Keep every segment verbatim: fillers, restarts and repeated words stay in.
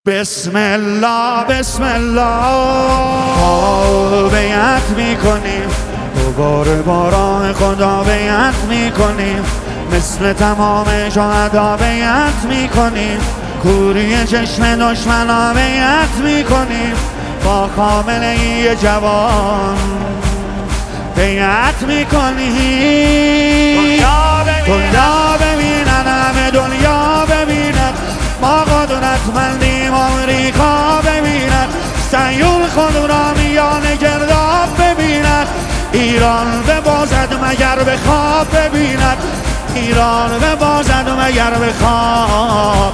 بسم الله بسم الله بیعت میکنیم، دوباره با راه خدا بیعت میکنیم، مثل تمام شهدا بیعت میکنیم، کوری چشم دشمنا بیعت میکنیم، با کامله ای جوان بیعت میکنیم. دنیا ببینن همه دنیا ببینن، ما قدرتمندیم آمریکا ببینن، صهیون خود را میان گرداب ببینن، ایران ببازد مگر به خواب ببیند، ایران ببازد مگر به خواب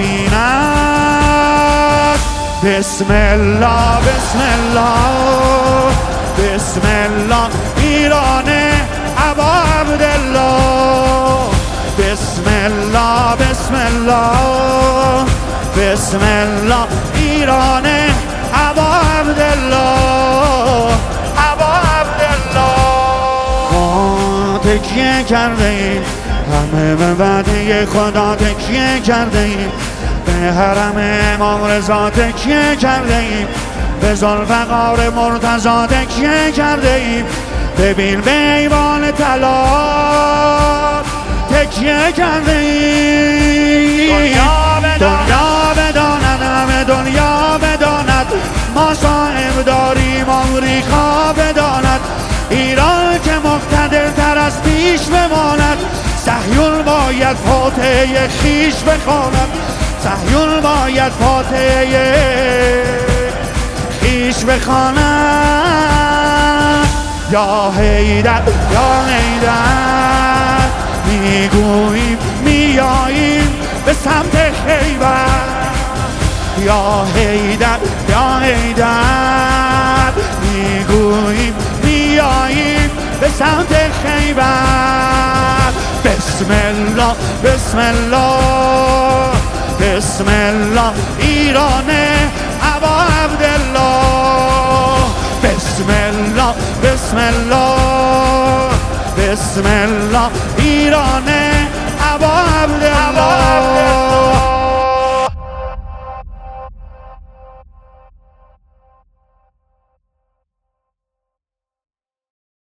ببیند. بسم الله بسم الله بسم الله ایران ابا عبدالله، بسم الله بسم الله بسم الله ایران ابا عبدالله، ابا عبدالله. ما تکیه کرده ایم، همه به وعده خدا تکیه کرده ایم، به حرم امام رضا تکیه کرده ایم، به ذوالفقار مرتضی تکیه کرده ایم، ببین به ایوان طلا تکیه کرده ایم. دنیا بداند همه دنیا بداند، ما صاحب داریم آمریکا بداند، ایران که مقتدرتر از پیش بماند، صهیون باید فاتحه خیش بخواند، صهیون باید فاتحه خیش بخواند. یا حیدر یا حیدر میگوییم میاییم به سمت خیبر، یا حیدر یا حیدر میگوییم میاییم به سمت خیبر. بسم الله بسم الله بسم الله ایران